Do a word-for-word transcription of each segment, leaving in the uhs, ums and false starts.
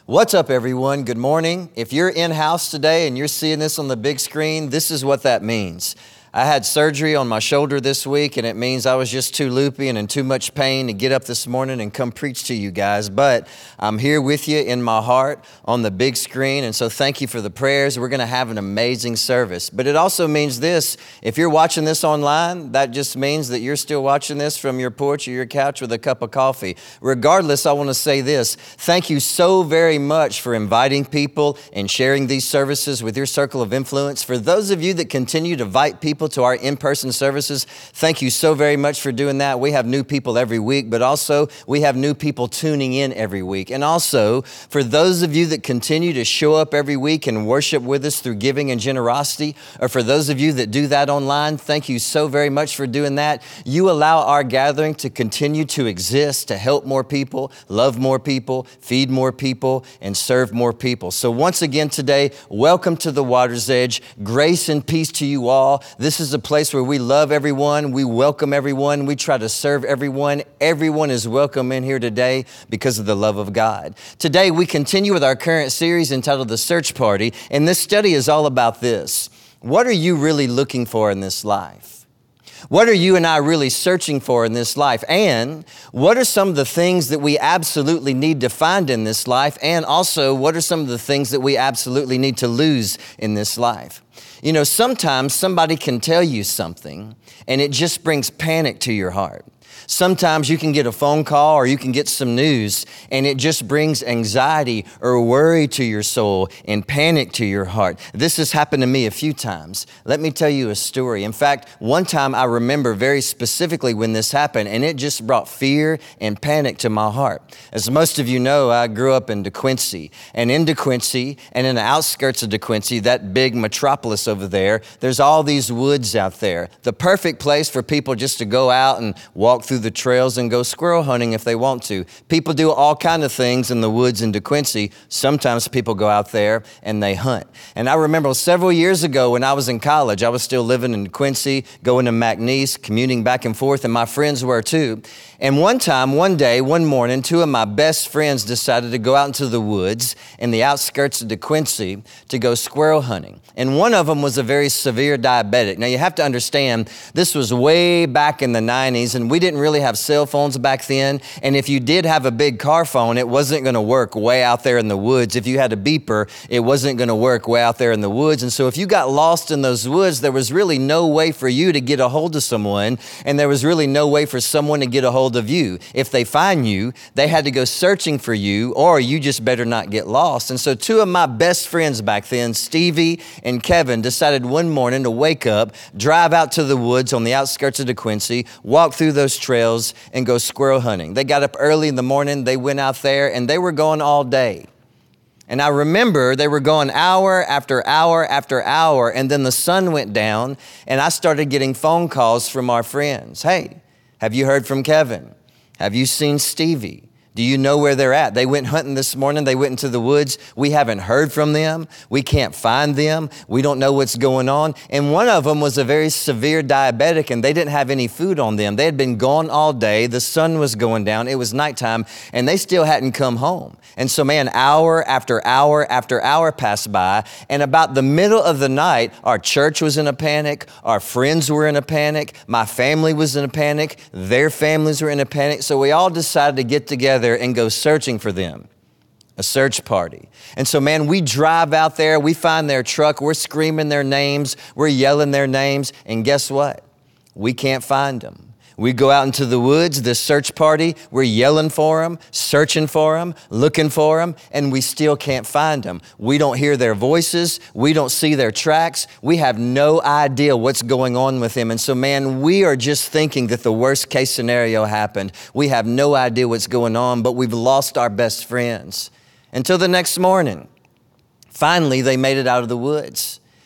What's up, everyone? Good morning. If you're in-house today and you're seeing this on the big screen, this is what that means. I had surgery on my shoulder this week, and it means I was just too loopy and in too much pain to get up this morning and come preach to you guys. But I'm here with you in my heart on the big screen, and so thank you for the prayers. We're going to have an amazing service. But it also means this: if you're watching this online, that just means that you're still watching this from your porch or your couch with a cup of coffee. Regardless, I want to say this: thank you so very much for inviting people and sharing these services with your circle of influence. For those of you that continue to invite people to our in-person services, thank you so very much for doing that. We have new people every week, but also we have new people tuning in every week. And also, for those of you that continue to show up every week and worship with us through giving and generosity, or for those of you that do that online, thank you so very much for doing that. You allow our gathering to continue to exist, to help more people, love more people, feed more people, and serve more people. So once again today, welcome to the Water's Edge. Grace and peace to you all. This This is a place where we love everyone, we welcome everyone, we try to serve everyone. Everyone is welcome in here today because of the love of God. Today we continue with our current series entitled The Search Party, and this study is all about this. What are you really looking for in this life? What are you and I really searching for in this life? And what are some of the things that we absolutely need to find in this life? And also, what are some of the things that we absolutely need to lose in this life? You know, sometimes somebody can tell you something and it just brings panic to your heart. Sometimes you can get a phone call or you can get some news and it just brings anxiety or worry to your soul and panic to your heart. This has happened to me a few times. Let me tell you a story. In fact, one time I remember very specifically when this happened, and it just brought fear and panic to my heart. As most of you know, I grew up in DeQuincy, and in DeQuincy and in the outskirts of DeQuincy, that big metropolis over there, there's all these woods out there. The perfect place for people just to go out and walk through the trails and go squirrel hunting if they want to. People do all kinds of things in the woods in DeQuincy. Sometimes people go out there and they hunt. And I remember several years ago when I was in college, I was still living in DeQuincy, going to McNeese, commuting back and forth, and my friends were too. And one time, one day, one morning, two of my best friends decided to go out into the woods in the outskirts of DeQuincy to go squirrel hunting. And one of them was a very severe diabetic. Now, you have to understand, this was way back in the nineties, and we didn't really have cell phones back then. And if you did have a big car phone, it wasn't going to work way out there in the woods. If you had a beeper, it wasn't going to work way out there in the woods. And so if you got lost in those woods, there was really no way for you to get a hold of someone, and there was really no way for someone to get a hold of you. If they find you, they had to go searching for you, or you just better not get lost. And so two of my best friends back then, Stevie and Kevin, decided one morning to wake up, drive out to the woods on the outskirts of DeQuincy, walk through those trails, and go squirrel hunting. They got up early in the morning, they went out there, and they were going all day. And I remember they were going hour after hour after hour, and then the sun went down, and I started getting phone calls from our friends. Hey, have you heard from Kevin? Have you seen Stevie? Do you know where they're at? They went hunting this morning. They went into the woods. We haven't heard from them. We can't find them. We don't know what's going on. And one of them was a very severe diabetic, and they didn't have any food on them. They had been gone all day. The sun was going down. It was nighttime, and they still hadn't come home. And so, man, hour after hour after hour passed by. And about the middle of the night, our church was in a panic. Our friends were in a panic. My family was in a panic. Their families were in a panic. So we all decided to get together and go searching for them. A search party. And so, man, we drive out there, we find their truck, we're screaming their names, we're yelling their names, and guess what? We can't find them. We go out into the woods, this search party, we're yelling for them, searching for them, looking for them, and we still can't find them. We don't hear their voices. We don't see their tracks. We have no idea what's going on with them. And so, man, we are just thinking that the worst case scenario happened. We have no idea what's going on, but we've lost our best friends. Until the next morning, finally, they made it out of the woods.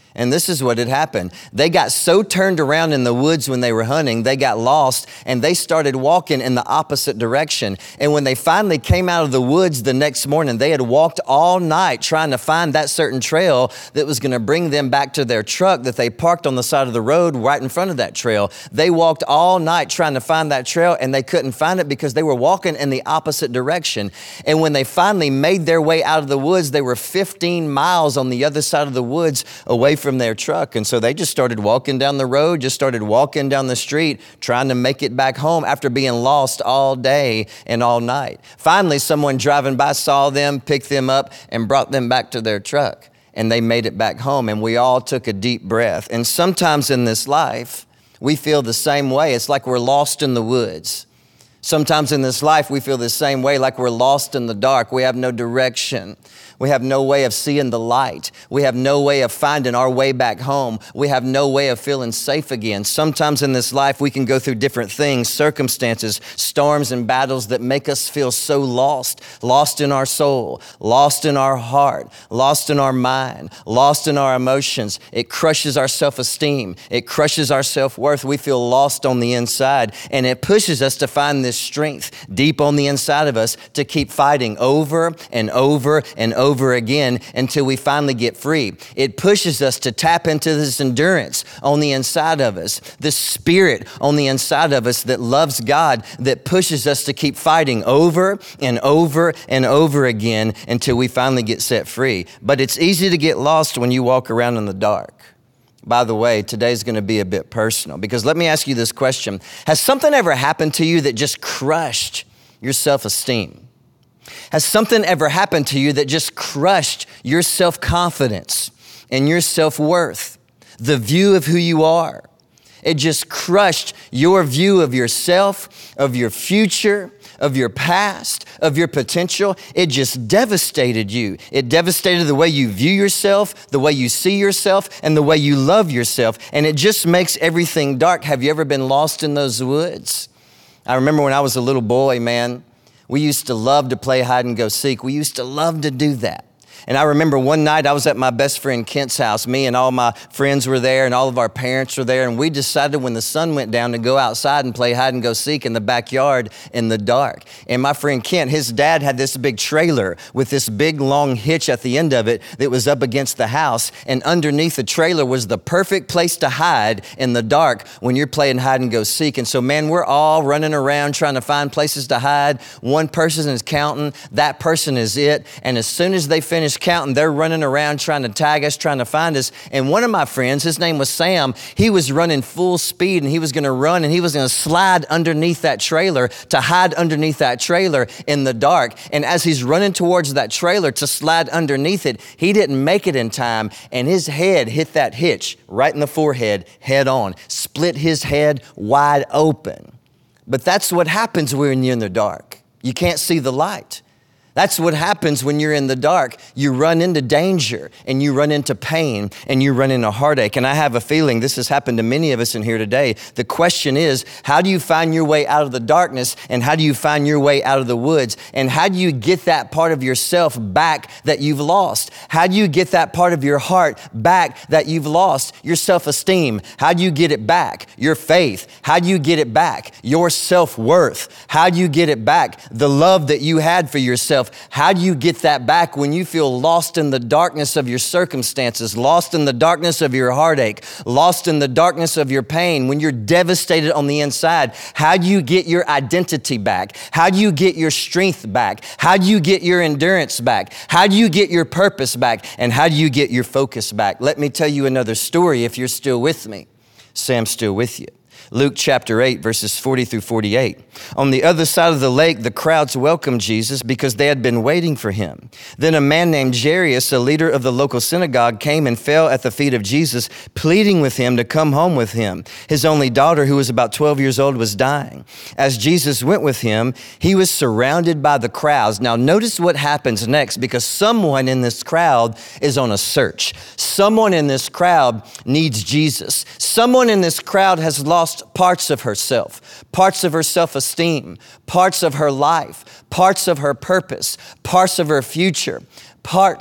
And this is what had happened. They got so turned around in the woods when they were hunting, they got lost and they started walking in the opposite direction. And when they finally came out of the woods the next morning, they had walked all night trying to find that certain trail that was going to bring them back to their truck that they parked on the side of the road right in front of that trail. They walked all night trying to find that trail and they couldn't find it because they were walking in the opposite direction. And when they finally made their way out of the woods, they were fifteen miles on the other side of the woods away from their truck. And so they just started walking down the road, just started walking down the street, trying to make it back home after being lost all day and all night. Finally, someone driving by saw them, picked them up, and brought them back to their truck. And they made it back home, and we all took a deep breath. And sometimes in this life, we feel the same way. It's like we're lost in the woods. Sometimes in this life, we feel the same way, like we're lost in the dark. We have no direction. We have no way of seeing the light. We have no way of finding our way back home. We have no way of feeling safe again. Sometimes in this life, we can go through different things, circumstances, storms and battles that make us feel so lost, lost in our soul, lost in our heart, lost in our mind, lost in our emotions. It crushes our self-esteem. It crushes our self-worth. We feel lost on the inside, and it pushes us to find this strength deep on the inside of us to keep fighting over and over and over over again until we finally get free. It pushes us to tap into this endurance on the inside of us, this spirit on the inside of us that loves God, that pushes us to keep fighting over and over and over again until we finally get set free. But it's easy to get lost when you walk around in the dark. By the way, today's going to be a bit personal because let me ask you this question. Has something ever happened to you that just crushed your self-esteem? Has something ever happened to you that just crushed your self-confidence and your self-worth, the view of who you are? It just crushed your view of yourself, of your future, of your past, of your potential. It just devastated you. It devastated the way you view yourself, the way you see yourself, and the way you love yourself. And it just makes everything dark. Have you ever been lost in those woods? I remember when I was a little boy, man, we used to love to play hide and go seek. We used to love to do that. And I remember one night I was at my best friend Kent's house. Me and all my friends were there and all of our parents were there. And we decided when the sun went down to go outside and play hide and go seek in the backyard in the dark. And my friend Kent, his dad had this big trailer with this big long hitch at the end of it that was up against the house. And underneath the trailer was the perfect place to hide in the dark when you're playing hide and go seek. And so, man, we're all running around trying to find places to hide. One person is counting. That person is it. And as soon as they finish counting, they're running around trying to tag us, trying to find us. And one of my friends, his name was Sam, he was running full speed and he was going to run and he was going to slide underneath that trailer to hide underneath that trailer in the dark. And as he's running towards that trailer to slide underneath it, he didn't make it in time and his head hit that hitch right in the forehead head on, split his head wide open. But that's what happens when you're in the dark. You can't see the light. That's what happens when you're in the dark. You run into danger and you run into pain and you run into heartache. And I have a feeling this has happened to many of us in here today. The question is, how do you find your way out of the darkness and how do you find your way out of the woods? And how do you get that part of yourself back that you've lost? How do you get that part of your heart back that you've lost? Your self-esteem. How do you get it back? Your faith. How do you get it back? Your self-worth. How do you get it back? The love that you had for yourself. How do you get that back when you feel lost in the darkness of your circumstances, lost in the darkness of your heartache, lost in the darkness of your pain, when you're devastated on the inside? How do you get your identity back? How do you get your strength back? How do you get your endurance back? How do you get your purpose back? And how do you get your focus back? Let me tell you another story if you're still with me. Sam's still with you. Luke chapter eight, verses forty through forty-eight. On the other side of the lake, the crowds welcomed Jesus because they had been waiting for him. Then a man named Jairus, a leader of the local synagogue, came and fell at the feet of Jesus, pleading with him to come home with him. His only daughter, who was about twelve years old, was dying. As Jesus went with him, he was surrounded by the crowds. Now notice what happens next, because someone in this crowd is on a search. Someone in this crowd needs Jesus. Someone in this crowd has lost parts of herself, parts of her self-esteem, parts of her life, parts of her purpose, parts of her future, parts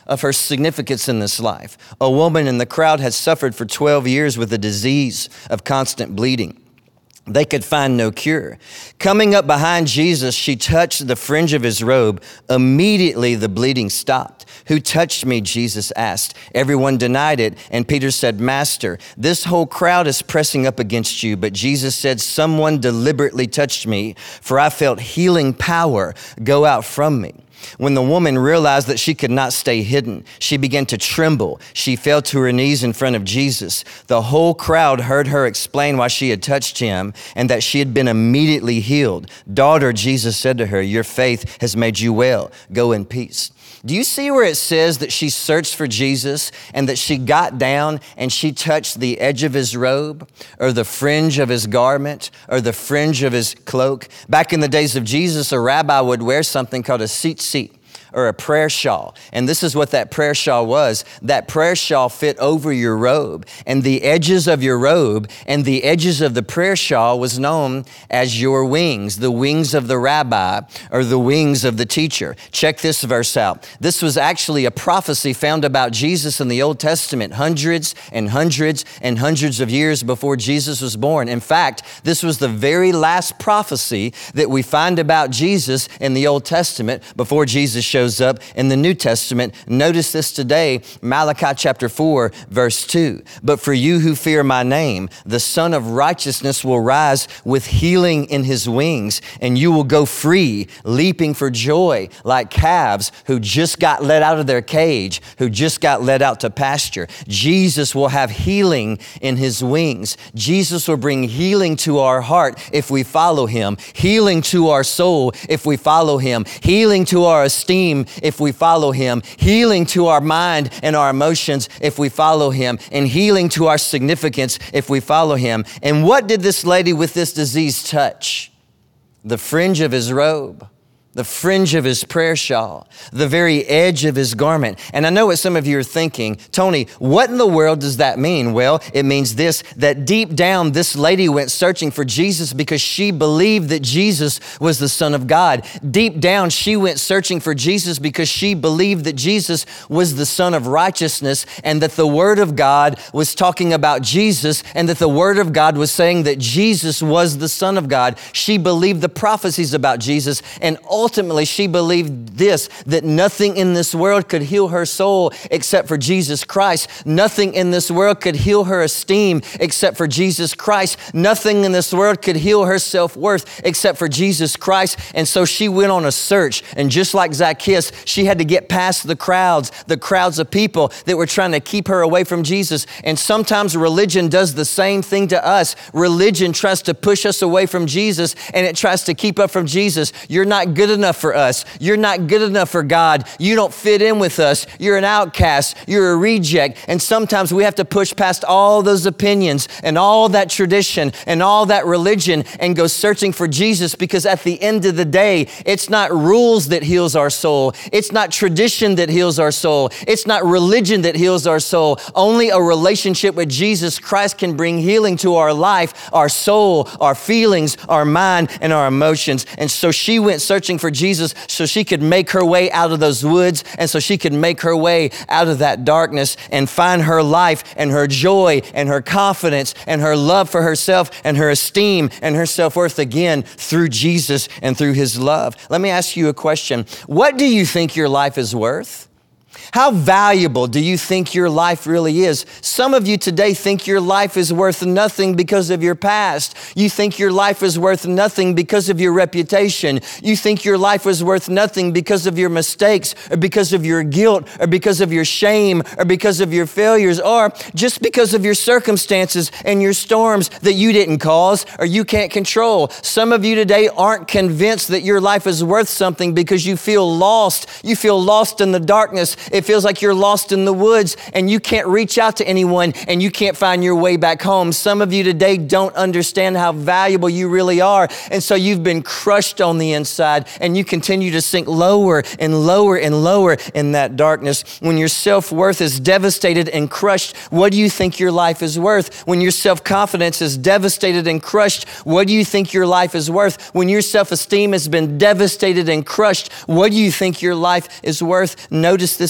of her significance in this life. A woman in the crowd had suffered for twelve years with a disease of constant bleeding. They could find no cure. Coming up behind Jesus, she touched the fringe of his robe. Immediately the bleeding stopped. Who touched me? Jesus asked. Everyone denied it, and Peter said, Master, this whole crowd is pressing up against you. But Jesus said, someone deliberately touched me, for I felt healing power go out from me. When the woman realized that she could not stay hidden, she began to tremble. She fell to her knees in front of Jesus. The whole crowd heard her explain why she had touched him and that she had been immediately healed. Daughter, Jesus said to her, your faith has made you well. Go in peace. Do you see where it says that she searched for Jesus and that she got down and she touched the edge of his robe or the fringe of his garment or the fringe of his cloak? Back in the days of Jesus, a rabbi would wear something called a tzitzit, or a prayer shawl. And this is what that prayer shawl was. That prayer shawl fit over your robe, and the edges of your robe and the edges of the prayer shawl was known as your wings, the wings of the rabbi or the wings of the teacher. Check this verse out. This was actually a prophecy found about Jesus in the Old Testament, hundreds and hundreds and hundreds of years before Jesus was born. In fact, this was the very last prophecy that we find about Jesus in the Old Testament before Jesus shows up in the New Testament. Notice this today, Malachi chapter four, verse two. But for you who fear my name, the Son of Righteousness will rise with healing in his wings, and you will go free, leaping for joy like calves who just got let out of their cage, who just got let out to pasture. Jesus will have healing in his wings. Jesus will bring healing to our heart if we follow him, healing to our soul if we follow him, healing to our esteem if we follow him, healing to our mind and our emotions if we follow him, and healing to our significance if we follow him. And what did this lady with this disease touch? The fringe of his robe, the fringe of his prayer shawl, the very edge of his garment. And I know what some of you are thinking, Tony, what in the world does that mean? Well, it means this, that deep down, this lady went searching for Jesus because she believed that Jesus was the Son of God. Deep down, she went searching for Jesus because she believed that Jesus was the Son of Righteousness and that the Word of God was talking about Jesus and that the Word of God was saying that Jesus was the Son of God. She believed the prophecies about Jesus, and ultimately she believed this, that nothing in this world could heal her soul except for Jesus Christ. Nothing in this world could heal her esteem except for Jesus Christ. Nothing in this world could heal her self-worth except for Jesus Christ. And so she went on a search, and just like Zacchaeus, she had to get past the crowds, the crowds of people that were trying to keep her away from Jesus. And sometimes religion does the same thing to us. Religion tries to push us away from Jesus, and it tries to keep us from Jesus. You're not good enough for us. You're not good enough for God. You don't fit in with us. You're an outcast. You're a reject. And sometimes we have to push past all those opinions and all that tradition and all that religion and go searching for Jesus, because at the end of the day, it's not rules that heals our soul. It's not tradition that heals our soul. It's not religion that heals our soul. Only a relationship with Jesus Christ can bring healing to our life, our soul, our feelings, our mind, and our emotions. And so she went searching for Jesus so she could make her way out of those woods, and so she could make her way out of that darkness and find her life and her joy and her confidence and her love for herself and her esteem and her self-worth again through Jesus and through his love. Let me ask you a question. What do you think your life is worth? How valuable do you think your life really is? Some of you today think your life is worth nothing because of your past. You think your life is worth nothing because of your reputation. You think your life is worth nothing because of your mistakes or because of your guilt or because of your shame or because of your failures or just because of your circumstances and your storms that you didn't cause or you can't control. Some of you today aren't convinced that your life is worth something because you feel lost. You feel lost in the darkness. It feels like you're lost in the woods and you can't reach out to anyone and you can't find your way back home. Some of you today don't understand how valuable you really are. And so you've been crushed on the inside and you continue to sink lower and lower and lower in that darkness. When your self-worth is devastated and crushed, what do you think your life is worth? When your self-confidence is devastated and crushed, what do you think your life is worth? When your self-esteem has been devastated and crushed, what do you think your life is worth? Notice this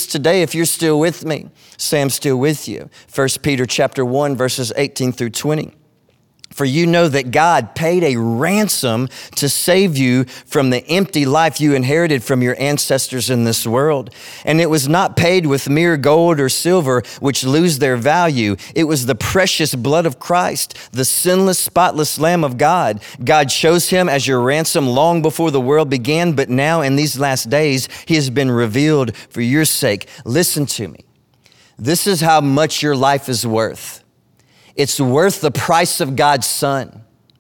Jesus today, if you're still with me, say I'm still with you. First Peter chapter one, verses eighteen through twenty. For you know that God paid a ransom to save you from the empty life you inherited from your ancestors in this world. And it was not paid with mere gold or silver, which lose their value. It was the precious blood of Christ, the sinless, spotless Lamb of God. God chose him as your ransom long before the world began, but now in these last days, he has been revealed for your sake. Listen to me. This is how much your life is worth. It's worth the price of God's Son.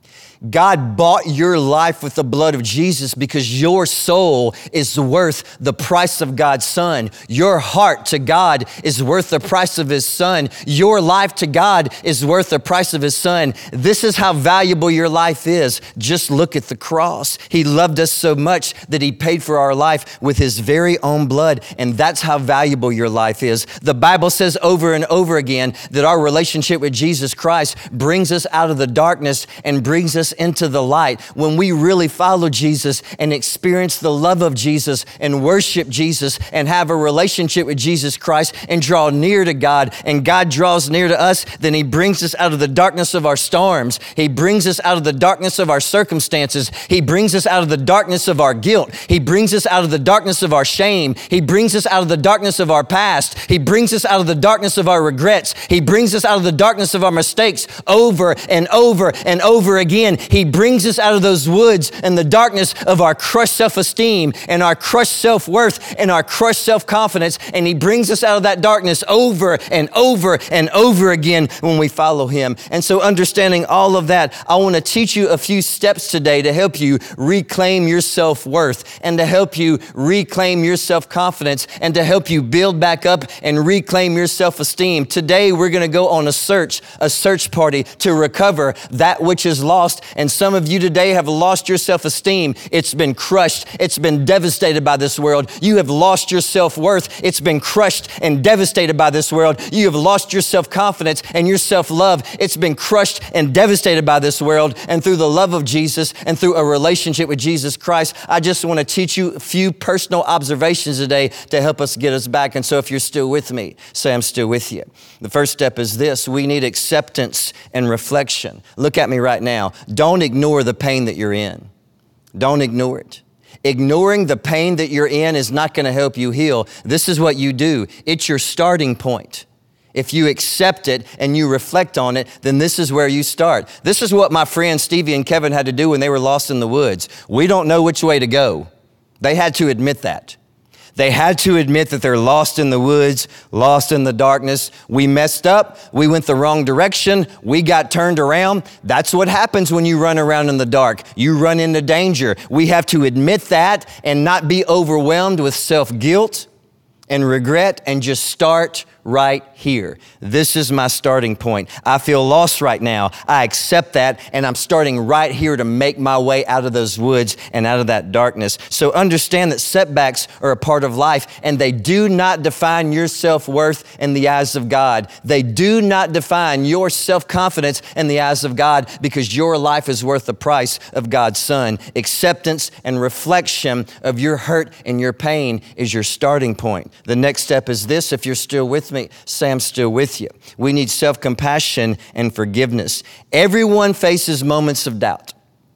God bought your life with the blood of Jesus because your soul is worth the price of God's Son. Your heart to God is worth the price of his Son. Your life to God is worth the price of his Son. This is how valuable your life is. Just look at the cross. He loved us so much that he paid for our life with his very own blood. And that's how valuable your life is. The Bible says over and over again that our relationship with Jesus Christ brings us out of the darkness and brings us into the light. When we really follow Jesus and experience the love of Jesus and worship Jesus and have a relationship with Jesus Christ and draw near to God and God draws near to us, then he brings us out of the darkness of our storms. He brings us out of the darkness of our circumstances. He brings us out of the darkness of our guilt. He brings us out of the darkness of our shame. He brings us out of the darkness of our past. He brings us out of the darkness of our regrets. He brings us out of the darkness of our mistakes over and over and over again. He brings us out of those woods and the darkness of our crushed self-esteem and our crushed self-worth and our crushed self-confidence. And he brings us out of that darkness over and over and over again when we follow him. And so understanding all of that, I want to teach you a few steps today to help you reclaim your self-worth and to help you reclaim your self-confidence and to help you build back up and reclaim your self-esteem. Today, we're going to go on a search, a search party to recover that which is lost. And some of you today have lost your self-esteem. It's been crushed. It's been devastated by this world. You have lost your self-worth. It's been crushed and devastated by this world. You have lost your self-confidence and your self-love. It's been crushed and devastated by this world. And through the love of Jesus and through a relationship with Jesus Christ, I just want to teach you a few personal observations today to help us get us back. And so if you're still with me, say I'm still with you. The first step is this. We need acceptance and reflection. Look at me right now. Don't ignore the pain that you're in. Don't ignore it. Ignoring the pain that you're in is not going to help you heal. This is what you do. It's your starting point. If you accept it and you reflect on it, then this is where you start. This is what my friends Stevie and Kevin had to do when they were lost in the woods. We don't know which way to go. They had to admit that. They had to admit that they're lost in the woods, lost in the darkness. We messed up. We went the wrong direction. We got turned around. That's what happens when you run around in the dark. You run into danger. We have to admit that and not be overwhelmed with self-guilt and regret and just start right here. This is my starting point. I feel lost right now. I accept that, and I'm starting right here to make my way out of those woods and out of that darkness. So understand that setbacks are a part of life, and they do not define your self-worth in the eyes of God. They do not define your self-confidence in the eyes of God, because your life is worth the price of God's Son. Acceptance and reflection of your hurt and your pain is your starting point. The next step is this. If you're still with me, say I'm still with you. We need self-compassion and forgiveness. Everyone faces moments of doubt.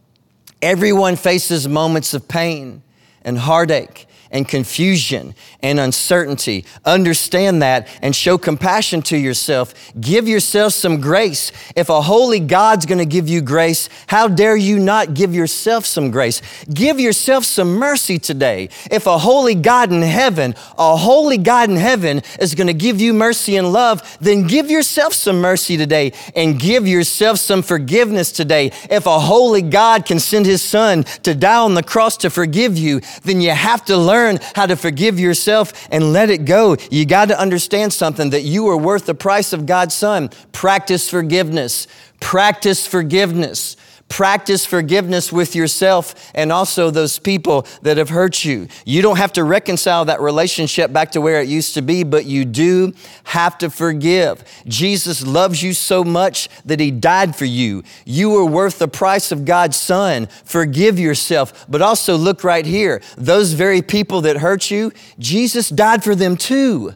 Everyone faces moments of pain and heartache and confusion and uncertainty. Understand that and show compassion to yourself. Give yourself some grace. If a holy God's going to give you grace, how dare you not give yourself some grace? Give yourself some mercy today. If a holy God in heaven, a holy God in heaven is going to give you mercy and love, then give yourself some mercy today and give yourself some forgiveness today. If a holy God can send his Son to die on the cross to forgive you, then you have to learn how to forgive yourself and let it go. You got to understand something, that you are worth the price of God's Son. Practice forgiveness. Practice forgiveness. Practice forgiveness with yourself and also those people that have hurt you. You don't have to reconcile that relationship back to where it used to be, but you do have to forgive. Jesus loves you so much that he died for you. You are worth the price of God's Son. Forgive yourself, but also look right here. Those very people that hurt you, Jesus died for them too.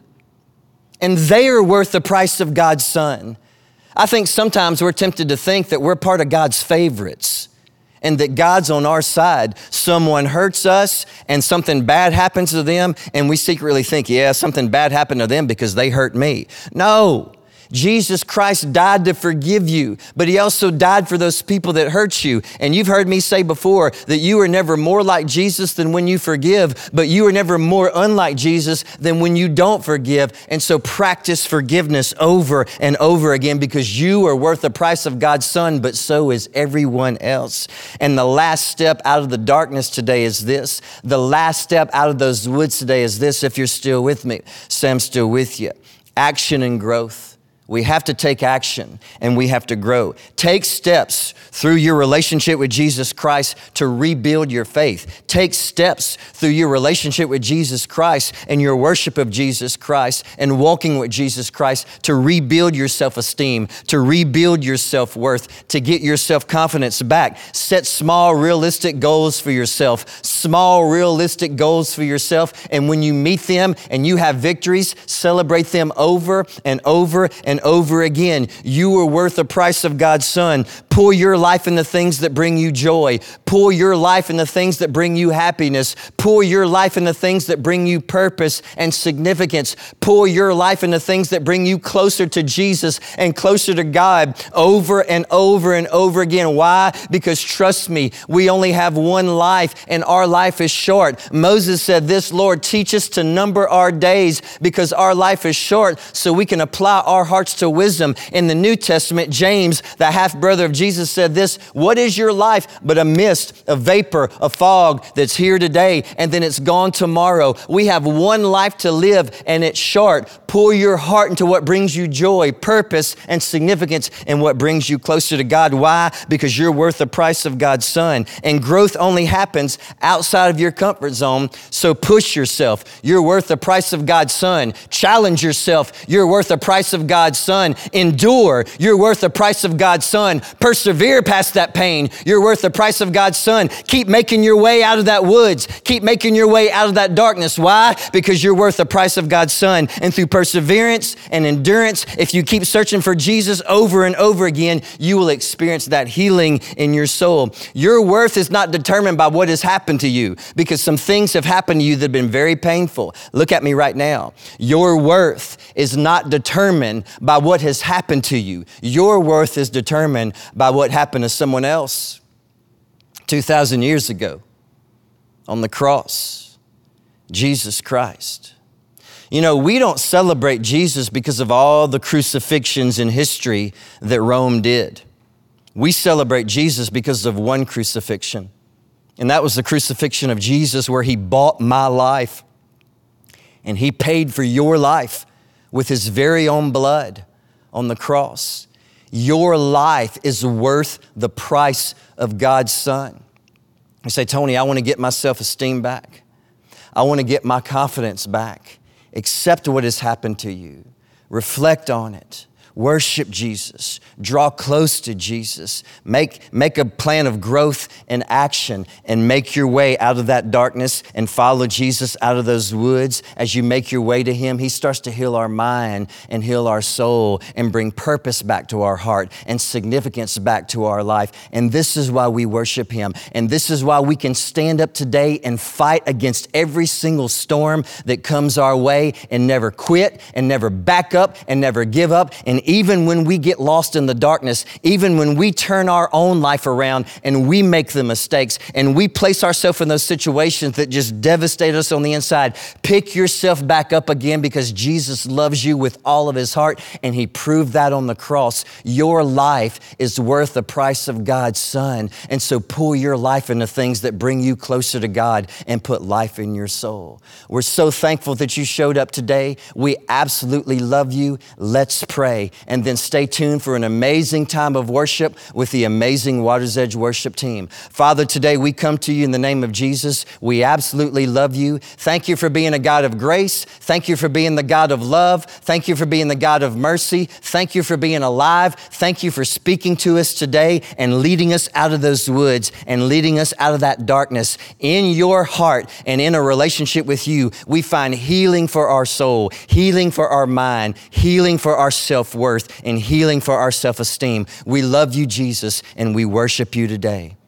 And they are worth the price of God's Son. I think sometimes we're tempted to think that we're part of God's favorites and that God's on our side. Someone hurts us and something bad happens to them, and we secretly think, yeah, something bad happened to them because they hurt me. No. Jesus Christ died to forgive you, but he also died for those people that hurt you. And you've heard me say before that you are never more like Jesus than when you forgive, but you are never more unlike Jesus than when you don't forgive. And so practice forgiveness over and over again, because you are worth the price of God's Son, but so is everyone else. And the last step out of the darkness today is this. The last step out of those woods today is this, if you're still with me. Say, I'm still with you. Action and growth. We have to take action and we have to grow. Take steps through your relationship with Jesus Christ to rebuild your faith. Take steps through your relationship with Jesus Christ and your worship of Jesus Christ and walking with Jesus Christ to rebuild your self-esteem, to rebuild your self-worth, to get your self-confidence back. Set small, realistic goals for yourself. Small, realistic goals for yourself. And when you meet them and you have victories, celebrate them over and over and over again. You are worth the price of God's Son. Pour your life in the things that bring you joy. Pour your life in the things that bring you happiness. Pour your life in the things that bring you purpose and significance. Pour your life in the things that bring you closer to Jesus and closer to God over and over and over again. Why? Because trust me, we only have one life and our life is short. Moses said this, Lord, teach us to number our days because our life is short so we can apply our hearts to wisdom. In the New Testament, James, the half-brother of Jesus, said this, what is your life but a mist, a vapor, a fog that's here today and then it's gone tomorrow? We have one life to live and it's short. Pour your heart into what brings you joy, purpose, and significance and what brings you closer to God. Why? Because you're worth the price of God's Son. And growth only happens outside of your comfort zone. So push yourself. You're worth the price of God's Son. Challenge yourself. You're worth the price of God's Son. Endure. You're worth the price of God's Son. Persevere past that pain. You're worth the price of God's Son. Keep making your way out of that woods. Keep making your way out of that darkness. Why? Because you're worth the price of God's Son. And through perseverance and endurance, if you keep searching for Jesus over and over again, you will experience that healing in your soul. Your worth is not determined by what has happened to you, because some things have happened to you that have been very painful. Look at me right now. Your worth is not determined by what has happened to you. Your worth is determined by what happened to someone else. two thousand years ago on the cross, Jesus Christ. You know, we don't celebrate Jesus because of all the crucifixions in history that Rome did. We celebrate Jesus because of one crucifixion. And that was the crucifixion of Jesus, where he bought my life and he paid for your life with his very own blood on the cross. Your life is worth the price of God's Son. You say, Tony, I want to get my self-esteem back. I want to get my confidence back. Accept what has happened to you. Reflect on it. Worship Jesus. Draw close to Jesus. Make, make a plan of growth and action and make your way out of that darkness and follow Jesus out of those woods. As you make your way to him, he starts to heal our mind and heal our soul and bring purpose back to our heart and significance back to our life. And this is why we worship him. And this is why we can stand up today and fight against every single storm that comes our way and never quit and never back up and never give up. And even when we get lost in the darkness, even when we turn our own life around and we make the mistakes and we place ourselves in those situations that just devastate us on the inside, pick yourself back up again, because Jesus loves you with all of his heart and he proved that on the cross. Your life is worth the price of God's Son. And so pull your life into things that bring you closer to God and put life in your soul. We're so thankful that you showed up today. We absolutely love you. Let's pray. and then stay tuned for an amazing time of worship with the amazing Water's Edge worship team. Father, today we come to you in the name of Jesus. We absolutely love you. Thank you for being a God of grace. Thank you for being the God of love. Thank you for being the God of mercy. Thank you for being alive. Thank you for speaking to us today and leading us out of those woods and leading us out of that darkness. In your heart and in a relationship with you, we find healing for our soul, healing for our mind, healing for our self-worth, and healing for our self-esteem. We love you, Jesus, and we worship you today.